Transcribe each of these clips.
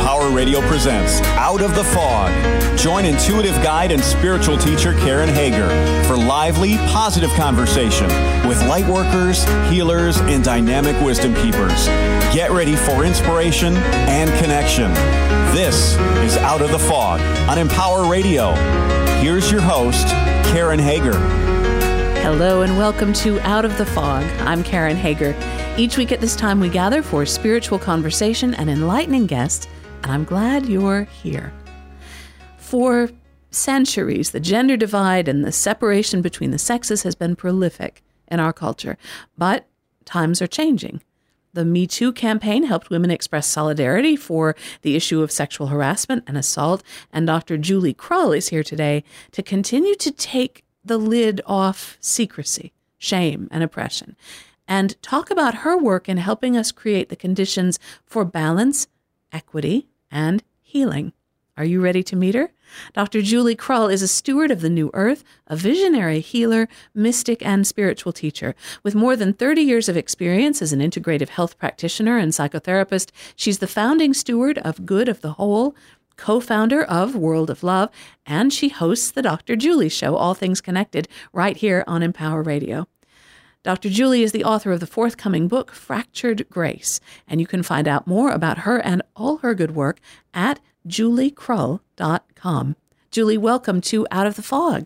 Empower Radio presents Out of the Fog. Join intuitive guide and spiritual teacher Karen Hager for lively, positive conversation with light workers, healers, and dynamic wisdom keepers. Get ready for inspiration and connection. This is Out of the Fog on Empower Radio. Here's your host, Karen Hager. Hello and welcome to Out of the Fog. I'm Karen Hager. Each week at this time we gather for spiritual conversation and enlightening guests, and I'm glad you're here. For centuries, the gender divide and the separation between the sexes has been prolific in our culture, but times are changing. The Me Too campaign helped women express solidarity for the issue of sexual harassment and assault, and Dr. Julie Krull is here today to continue to take the lid off secrecy, shame, and oppression, and talk about her work in helping us create the conditions for balance, equity, and healing. Are you ready to meet her? Dr. Julie Krull is a steward of the New Earth, a visionary healer, mystic, and spiritual teacher. With more than 30 years of experience as an integrative health practitioner and psychotherapist, she's the founding steward of Good of the Whole, co-founder of World of Love, and she hosts the Dr. Julie Show, All Things Connected, right here on Empower Radio. Dr. Julie is the author of the forthcoming book, Fractured Grace, and you can find out more about her and all her good work at juliekrull.com. Julie, welcome to Out of the Fog.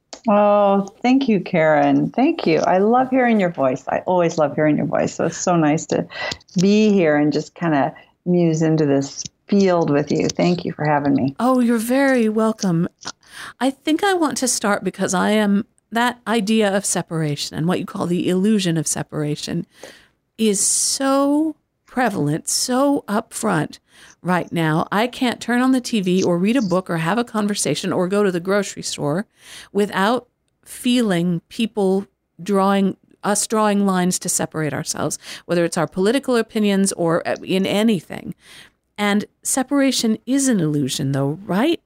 Oh, thank you, Karen. Thank you. I love hearing your voice. I always love hearing your voice. So it's so nice to be here and just kind of muse into this field with you. Thank you for having me. Oh, you're very welcome. I think I want to start because I am that idea of separation and what you call the illusion of separation is so prevalent, so upfront right now. I can't turn on the TV or read a book or have a conversation or go to the grocery store without feeling people drawing lines to separate ourselves, whether it's our political opinions or in anything. And separation is an illusion, though, right?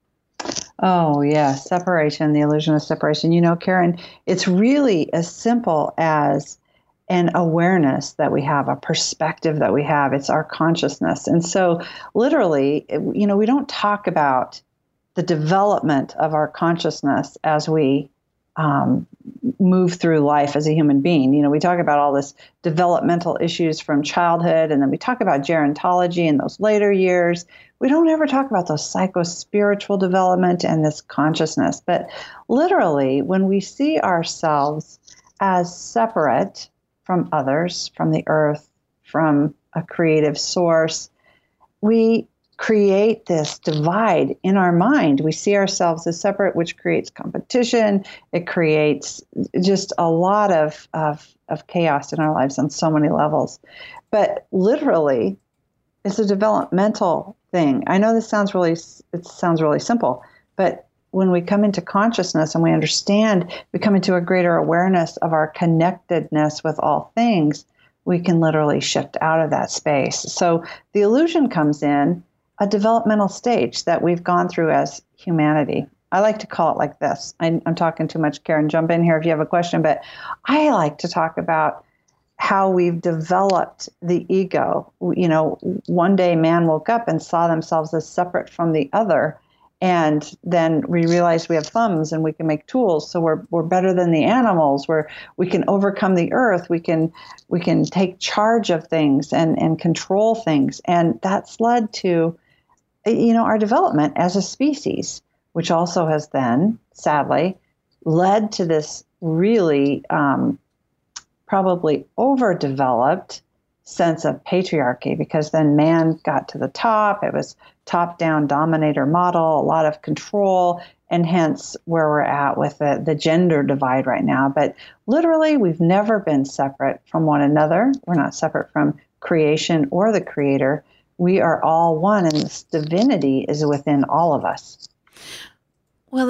Oh, yeah. Separation, the illusion of separation. You know, Karen, it's really as simple as an awareness that we have, a perspective that we have. It's our consciousness. And so literally, you know, we don't talk about the development of our consciousness as we move through life as a human being. You know, we talk about all this developmental issues from childhood, and then we talk about gerontology in those later years. We don't ever talk about those psycho-spiritual development and this consciousness. But literally, when we see ourselves as separate from others, from the earth, from a creative source, we create this divide in our mind. We see ourselves as separate, which creates competition. It creates just a lot of chaos in our lives on so many levels. But literally, it's a developmental thing. I know it sounds really simple, but when we come into consciousness and we understand, we come into a greater awareness of our connectedness with all things, we can literally shift out of that space. So the illusion comes in a developmental stage that we've gone through as humanity. I like to call it like this. I'm talking too much, Karen. Jump in here if you have a question, but I like to talk about how we've developed the ego. You know, one day man woke up and saw themselves as separate from the other, and then we realized we have thumbs and we can make tools, so we're better than the animals. We can overcome the earth. We can take charge of things and control things, and that's led to, you know, our development as a species, which also has then, sadly, led to this really probably overdeveloped sense of patriarchy, because then man got to the top. It was top-down dominator model, a lot of control, and hence where we're at with the gender divide right now. But literally, we've never been separate from one another. We're not separate from creation or the creator. We are all one, and this divinity is within all of us. Well,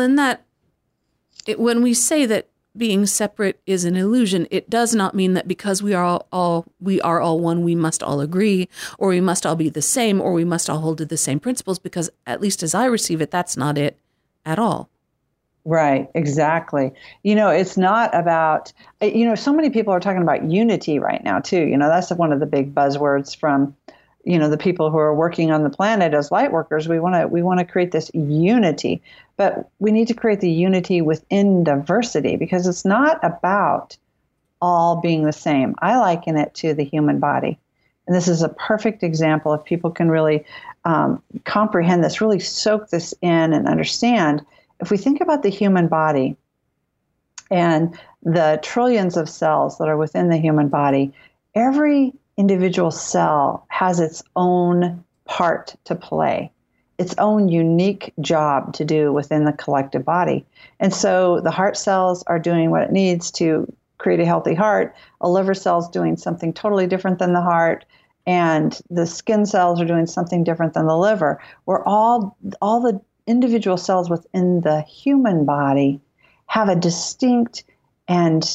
when we say that being separate is an illusion, it does not mean that because we are all one, we must all agree, or we must all be the same, or we must all hold to the same principles, because at least as I receive it, that's not it at all. Right, exactly. You know, it's not about, you know, so many people are talking about unity right now too. You know, that's one of the big buzzwords from, the people who are working on the planet as light workers, we want to create this unity, but we need to create the unity within diversity, because it's not about all being the same. I liken it to the human body. And this is a perfect example if people can really comprehend this, really soak this in and understand. If we think about the human body and the trillions of cells that are within the human body, every individual cell has its own part to play, its own unique job to do within the collective body. And so the heart cells are doing what it needs to create a healthy heart. A liver cell is doing something totally different than the heart. And the skin cells are doing something different than the liver. We're all the individual cells within the human body have a distinct and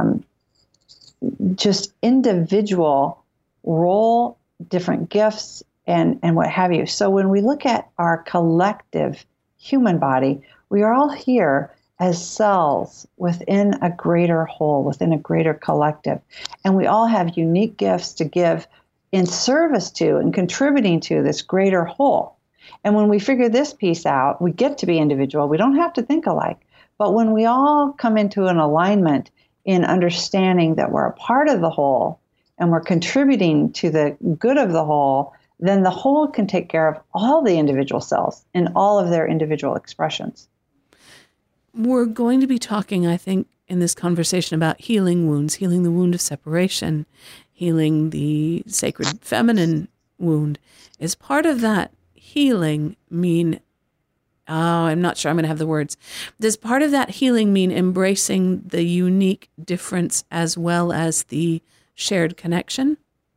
just individual role, different gifts, and what have you. So when we look at our collective human body, we are all here as cells within a greater whole, within a greater collective. And we all have unique gifts to give in service to and contributing to this greater whole. And when we figure this piece out, we get to be individual. We don't have to think alike. But when we all come into an alignment in understanding that we're a part of the whole and we're contributing to the good of the whole, then the whole can take care of all the individual cells in all of their individual expressions. We're going to be talking, I think, in this conversation about healing wounds, healing the wound of separation, healing the sacred feminine wound. Is part of that healing mean, I'm not sure I'm going to have the words. Does part of that healing mean embracing the unique difference as well as the shared connection?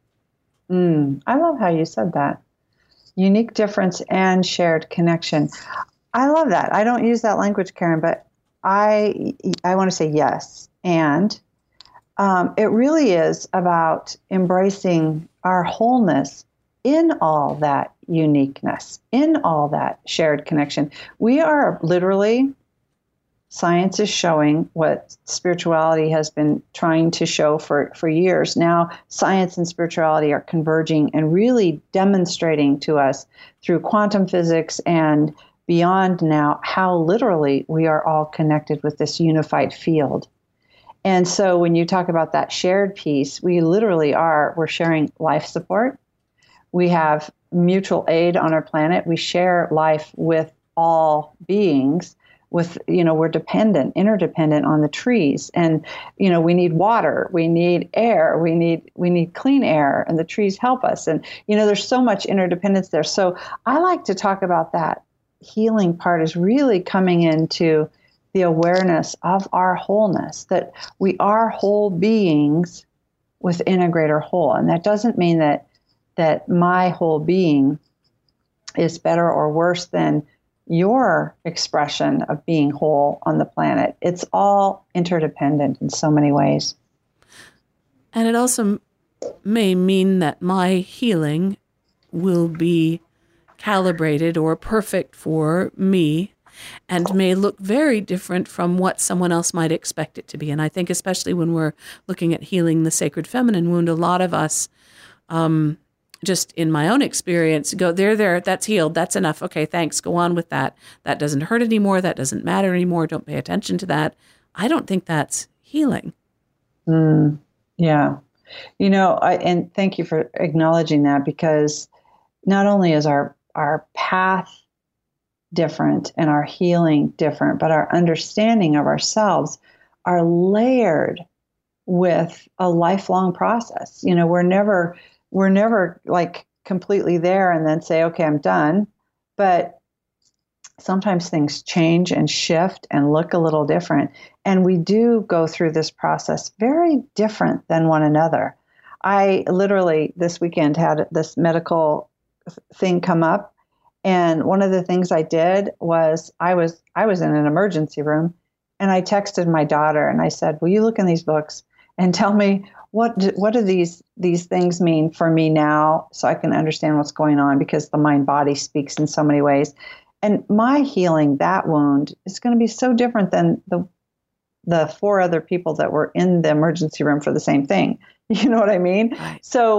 I love how you said that. Unique difference and shared connection. I love that. I don't use that language, Karen, but I want to say yes. And it really is about embracing our wholeness in all that uniqueness, in all that shared connection. We are literally, science is showing what spirituality has been trying to show for years. Now, science and spirituality are converging and really demonstrating to us through quantum physics and beyond now how literally we are all connected with this unified field. And so when you talk about that shared piece, we literally we're sharing life support. We have mutual aid on our planet. We share life with all beings. We're interdependent on the trees. And, we need water, we need air, we need clean air, and the trees help us. And, there's so much interdependence there. So I like to talk about that healing part is really coming into the awareness of our wholeness, that we are whole beings within a greater whole. And that doesn't mean that my whole being is better or worse than your expression of being whole on the planet. It's all interdependent in so many ways. And it also may mean that my healing will be calibrated or perfect for me and may look very different from what someone else might expect it to be. And I think especially when we're looking at healing the sacred feminine wound, a lot of us, just in my own experience, go, there, that's healed, that's enough. Okay, thanks, go on with that. That doesn't hurt anymore, that doesn't matter anymore, don't pay attention to that. I don't think that's healing. Yeah. And thank you for acknowledging that, because not only is our path different and our healing different, but our understanding of ourselves are layered with a lifelong process. We're never like completely there and then say, okay, I'm done. But sometimes things change and shift and look a little different. And we do go through this process very different than one another. I literally this weekend had this medical thing come up. And one of the things I did was I was in an emergency room, and I texted my daughter and I said, will you look in these books and tell me what do these things mean for me now, so I can understand what's going on, because the mind-body speaks in so many ways. And my healing that wound is going to be so different than the 4 other people that were in the emergency room for the same thing. You know what I mean? Right. So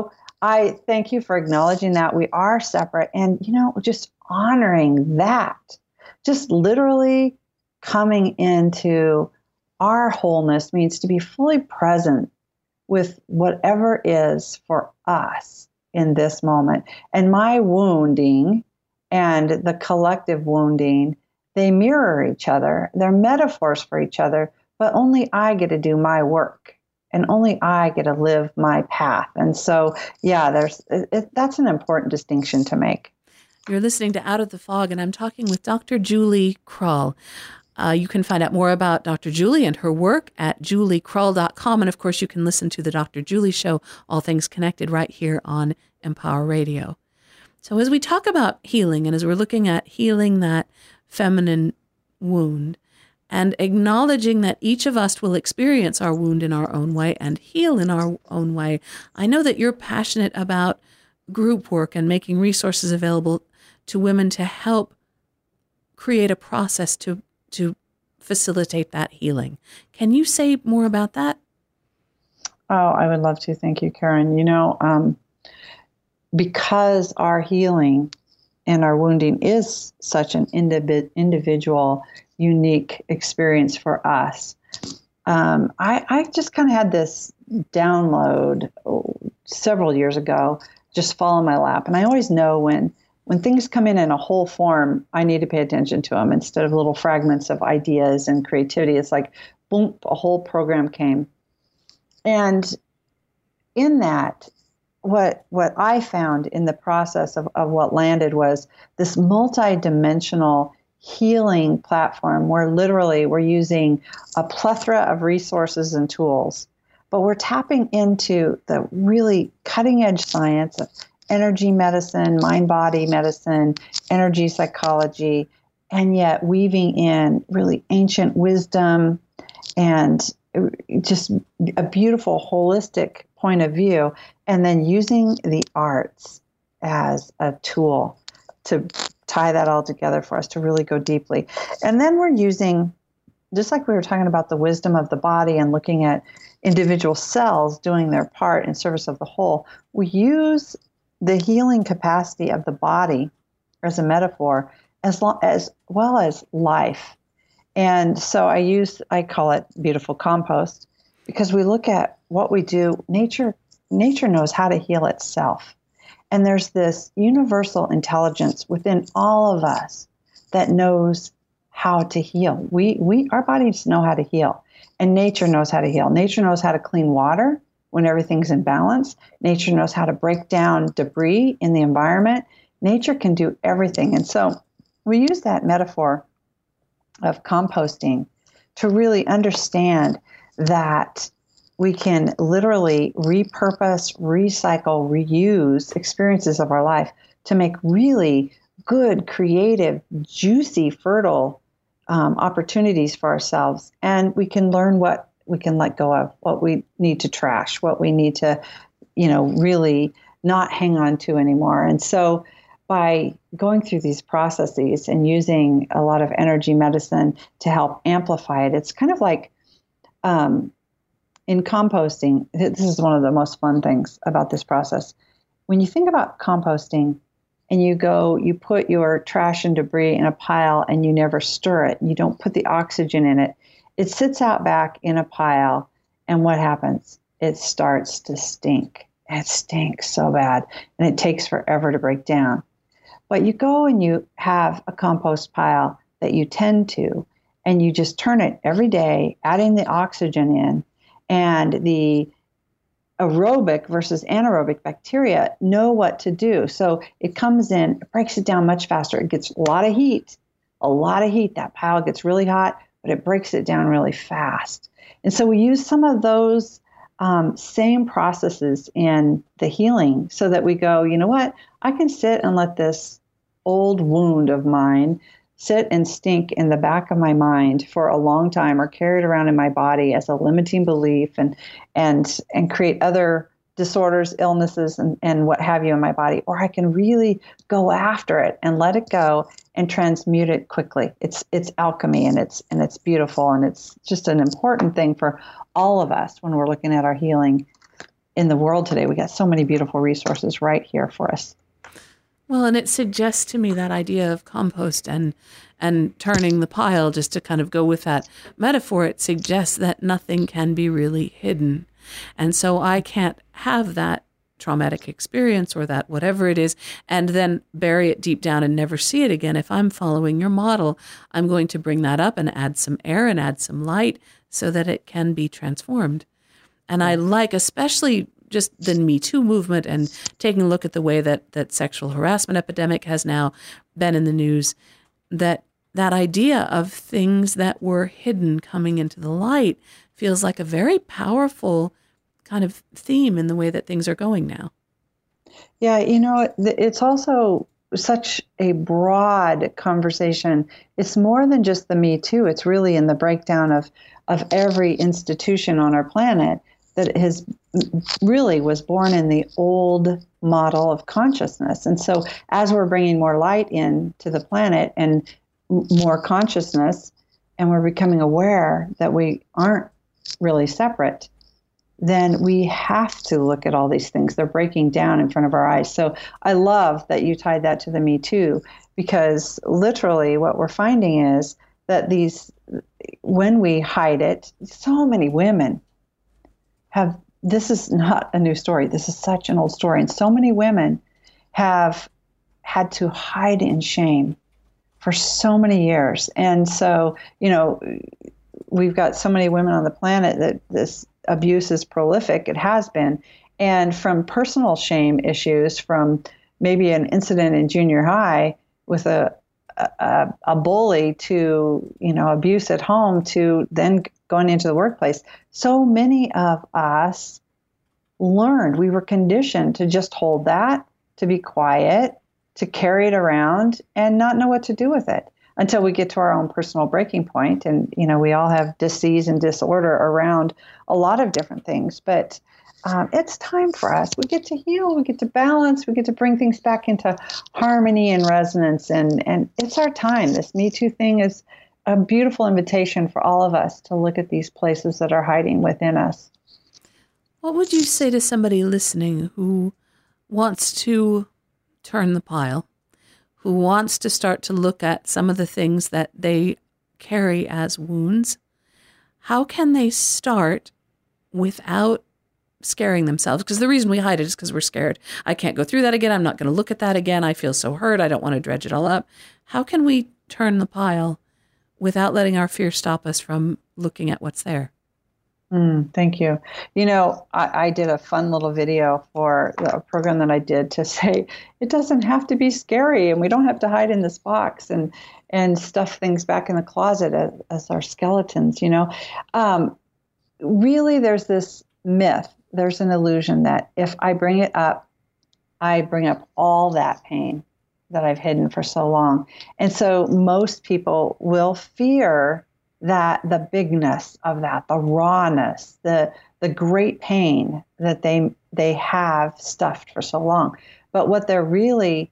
I thank you for acknowledging that we are separate and, just honoring that, just literally coming into our wholeness means to be fully present with whatever is for us in this moment. And my wounding and the collective wounding, they mirror each other. They're metaphors for each other, but only I get to do my work and only I get to live my path. And so, that's an important distinction to make. You're listening to Out of the Fog, and I'm talking with Dr. Julie Krull. You can find out more about Dr. Julie and her work at juliekrull.com. And of course, you can listen to the Dr. Julie Show, All Things Connected, right here on Empower Radio. So as we talk about healing, and as we're looking at healing that feminine wound, and acknowledging that each of us will experience our wound in our own way and heal in our own way, I know that you're passionate about group work and making resources available to women to help create a process to facilitate that healing. Can you say more about that? Oh, I would love to. Thank you, Karen. Because our healing and our wounding is such an individual, unique experience for us, I just kind of had this download several years ago, just fall in my lap. And I always know when things come in a whole form, I need to pay attention to them instead of little fragments of ideas and creativity. It's like, boom, a whole program came. And in that, what I found in the process of what landed was this multidimensional healing platform where literally we're using a plethora of resources and tools, but we're tapping into the really cutting edge science of energy medicine, mind-body medicine, energy psychology, and yet weaving in really ancient wisdom and just a beautiful holistic point of view, and then using the arts as a tool to tie that all together for us to really go deeply. And then we're using, just like we were talking about the wisdom of the body and looking at individual cells doing their part in service of the whole, we use the healing capacity of the body as a metaphor as well as life. And so I call it beautiful compost, because we look at what we do. Nature knows how to heal itself. And there's this universal intelligence within all of us that knows how to heal. Our bodies know how to heal, and nature knows how to heal. Nature knows how to clean water when everything's in balance. Nature knows how to break down debris in the environment. Nature can do everything. And so we use that metaphor of composting to really understand that we can literally repurpose, recycle, reuse experiences of our life to make really good, creative, juicy, fertile opportunities for ourselves. And we can learn what we can let go of, what we need to trash, what we need to, really not hang on to anymore. And so by going through these processes and using a lot of energy medicine to help amplify it, it's kind of like in composting. This is one of the most fun things about this process. When you think about composting and you put your trash and debris in a pile and you never stir it, you don't put the oxygen in it, it sits out back in a pile, and what happens? It starts to stink. It stinks so bad, and it takes forever to break down. But you go and you have a compost pile that you tend to, and you just turn it every day, adding the oxygen in, and the aerobic versus anaerobic bacteria know what to do. So it comes in, it breaks it down much faster. It gets a lot of heat. That pile gets really hot, but it breaks it down really fast. And so we use some of those same processes in the healing so that we go, you know what? I can sit and let this old wound of mine sit and stink in the back of my mind for a long time, or carry it around in my body as a limiting belief and create other disorders, illnesses, and what have you in my body. Or I can really go after it and let it go and transmute it quickly. It's alchemy, and it's beautiful, and it's just an important thing for all of us when we're looking at our healing. in the world today. We got so many beautiful resources right here for us. Well, and it suggests to me that idea of compost and turning the pile, just to kind of go with that metaphor, it suggests that nothing can be really hidden. And so I can't have that traumatic experience or that whatever it is, and then bury it deep down and never see it again. If I'm following your model, I'm going to bring that up and add some air and add some light so that it can be transformed. And I like, especially just the Me Too movement and taking a look at the way that sexual harassment epidemic has now been in the news, that idea of things that were hidden coming into the light feels like a very powerful kind of theme in the way that things are going now. Yeah, it's also such a broad conversation. It's more than just the Me Too. It's really in the breakdown of every institution on our planet that was born in the old model of consciousness. And so as we're bringing more light into the planet and more consciousness, and we're becoming aware that we aren't really separate, then we have to look at all these things. They're breaking down in front of our eyes. So I love that you tied that to the Me Too, because literally what we're finding is that when we hide it, so many women this is not a new story. This is such an old story. And so many women have had to hide in shame for so many years. And so, we've got so many women on the planet that this abuse is prolific. It has been. And from personal shame issues, from maybe an incident in junior high with a bully, to, abuse at home, to then going into the workplace, so many of us we were conditioned to just hold that, to be quiet, to carry it around and not know what to do with it until we get to our own personal breaking point. And, we all have disease and disorder around a lot of different things, but it's time for us. We get to heal, we get to balance, we get to bring things back into harmony and resonance. And it's our time. This Me Too thing is a beautiful invitation for all of us to look at these places that are hiding within us. What would you say to somebody listening who wants to turn the pile, who wants to start to look at some of the things that they carry as wounds? How can they start without scaring themselves? Because the reason we hide it is because we're scared. I can't go through that again. I'm not going to look at that again. I feel so hurt. I don't want to dredge it all up. How can we turn the pile without letting our fear stop us from looking at what's there? Thank you. I did a fun little video for a program that I did to say it doesn't have to be scary, and we don't have to hide in this box and stuff things back in the closet as our skeletons. Really, there's this myth, there's an illusion that if I bring it up, I bring up all that pain that I've hidden for so long. And so most people will fear that the bigness of that, the rawness, the great pain that they have stuffed for so long. But what they're really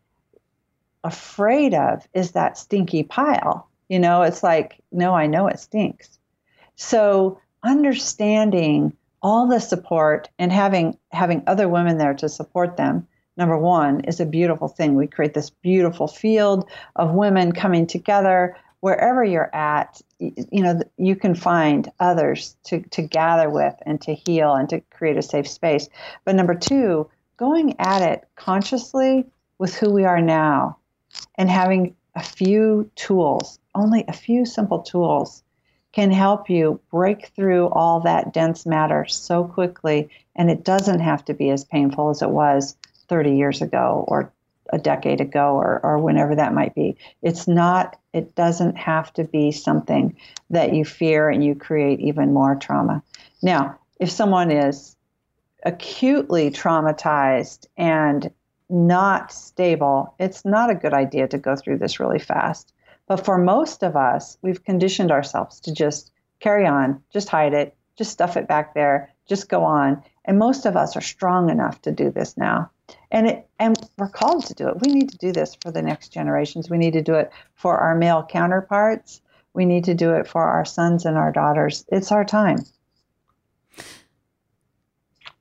afraid of is that stinky pile. It's like, no, I know it stinks. So understanding all the support and having other women there to support them, number one, is a beautiful thing. We create this beautiful field of women coming together. Wherever you're at, you can find others to gather with and to heal and to create a safe space. But number two, going at it consciously with who we are now and having a few tools, only a few simple tools, can help you break through all that dense matter so quickly. And it doesn't have to be as painful as it was 30 years ago or a decade ago or whenever that might be. It doesn't have to be something that you fear and you create even more trauma. Now, if someone is acutely traumatized and not stable, it's not a good idea to go through this really fast. But for most of us, we've conditioned ourselves to just carry on, just hide it, just stuff it back there, just go on. And most of us are strong enough to do this now. And we're called to do it. We need to do this for the next generations. We need to do it for our male counterparts. We need to do it for our sons and our daughters. It's our time.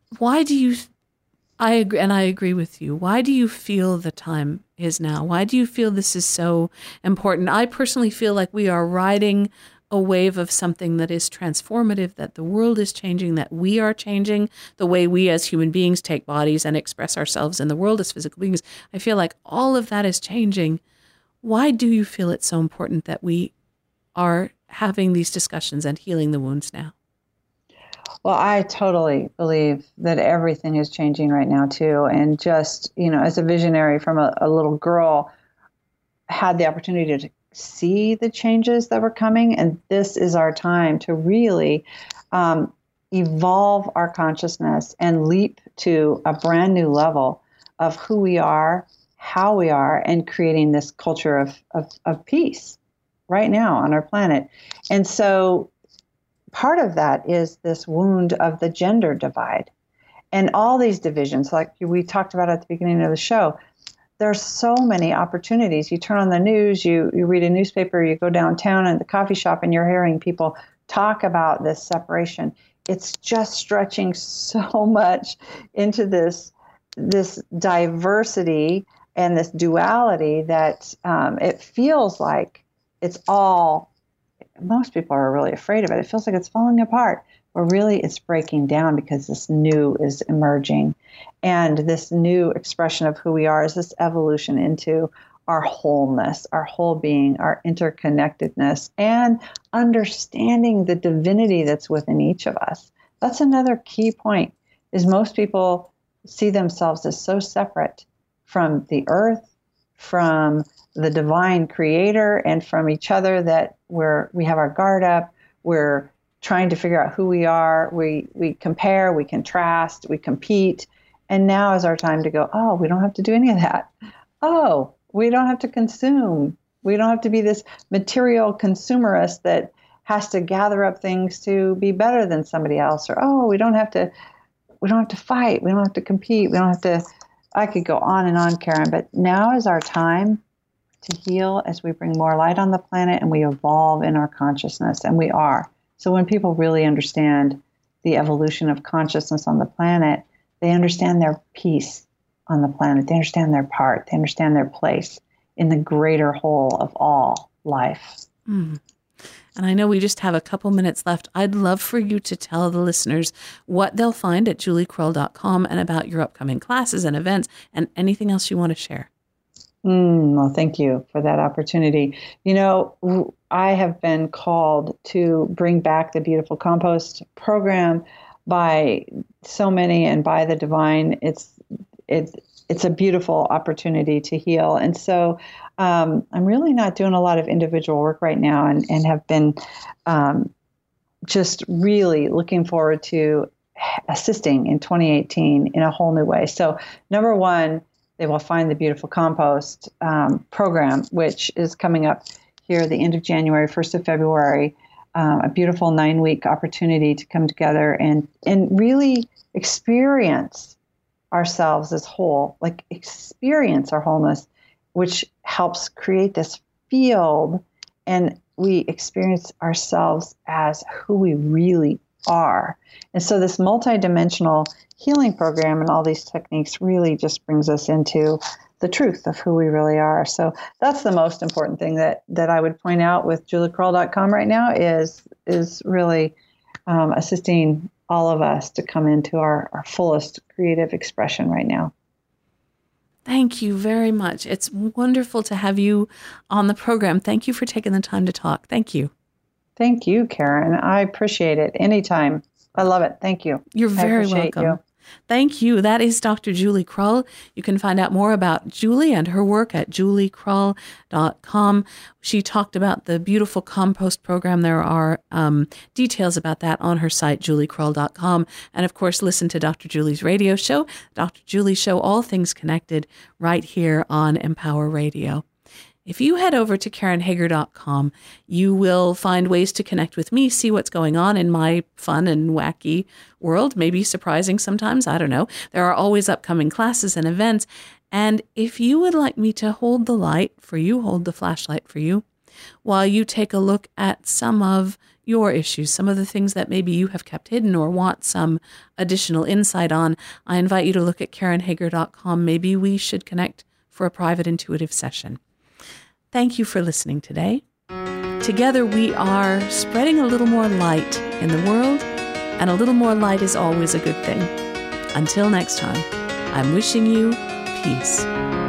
why do you, I agree with you. Why do you feel the time is now? Why do you feel this is so important? I personally feel like we are riding a wave of something that is transformative, that the world is changing, that we are changing the way we as human beings take bodies and express ourselves in the world as physical beings. I feel like all of that is changing. Why do you feel it's so important that we are having these discussions and healing the wounds now? Well, I totally believe that everything is changing right now, too. And just, as a visionary from a little girl, had the opportunity to see the changes that were coming. And this is our time to really evolve our consciousness and leap to a brand new level of who we are, how we are, and creating this culture of peace right now on our planet. And so part of that is this wound of the gender divide and all these divisions, like we talked about at the beginning of the show. There's so many opportunities. You turn on the news, you read a newspaper, you go downtown in the coffee shop, and you're hearing people talk about this separation. It's just stretching so much into this diversity and this duality that it feels like it's all. Most people are really afraid of it. It feels like it's falling apart, but really it's breaking down because this new is emerging. And this new expression of who we are is this evolution into our wholeness, our whole being, our interconnectedness, and understanding the divinity that's within each of us. That's another key point, is most people see themselves as so separate from the earth, from the divine creator, and from each other that we have our guard up. We're trying to figure out who we are. We compare, we contrast, we compete. And now is our time to go, oh, we don't have to do any of that. Oh, we don't have to consume. We don't have to be this material consumerist that has to gather up things to be better than somebody else. Or, oh, we don't have to fight. We don't have to compete. We don't have to, I could go on and on, Karen, but now is our time to heal as we bring more light on the planet and we evolve in our consciousness, and we are. So when people really understand the evolution of consciousness on the planet, they understand their piece on the planet. They understand their part. They understand their place in the greater whole of all life. Mm. And I know we just have a couple minutes left. I'd love for you to tell the listeners what they'll find at juliekrull.com and about your upcoming classes and events and anything else you want to share. Well, thank you for that opportunity. I have been called to bring back the Beautiful Compost program by so many and by the divine. It's a beautiful opportunity to heal. And so I'm really not doing a lot of individual work right now, and have been just really looking forward to assisting in 2018 in a whole new way. So number one, they will find the Beautiful Compost program, which is coming up here at the end of January, 1st of February, a beautiful 9-week opportunity to come together and really experience ourselves as whole, like experience our wholeness, which helps create this field, and we experience ourselves as who we really are. And so this multidimensional healing program and all these techniques really just brings us into the truth of who we really are. So that's the most important thing that I would point out with juliekrull.com right now is really assisting all of us to come into our fullest creative expression right now. Thank you very much. It's wonderful to have you on the program. Thank you for taking the time to talk. Thank you. Thank you, Karen. I appreciate it. Anytime. I love it. Thank you. You're very welcome. You. Thank you. That is Dr. Julie Krull. You can find out more about Julie and her work at juliekrull.com. She talked about the Beautiful Compost program. There are details about that on her site, juliekrull.com. And of course, listen to Dr. Julie's radio show, Dr. Julie Show, All Things Connected, right here on Empower Radio. If you head over to KarenHager.com, you will find ways to connect with me, see what's going on in my fun and wacky world, maybe surprising sometimes, I don't know. There are always upcoming classes and events. And if you would like me to hold the light for you, hold the flashlight for you, While you take a look at some of your issues, some of the things that maybe you have kept hidden or want some additional insight on, I invite you to look at KarenHager.com. Maybe we should connect for a private intuitive session. Thank you for listening today. Together we are spreading a little more light in the world, and a little more light is always a good thing. Until next time, I'm wishing you peace.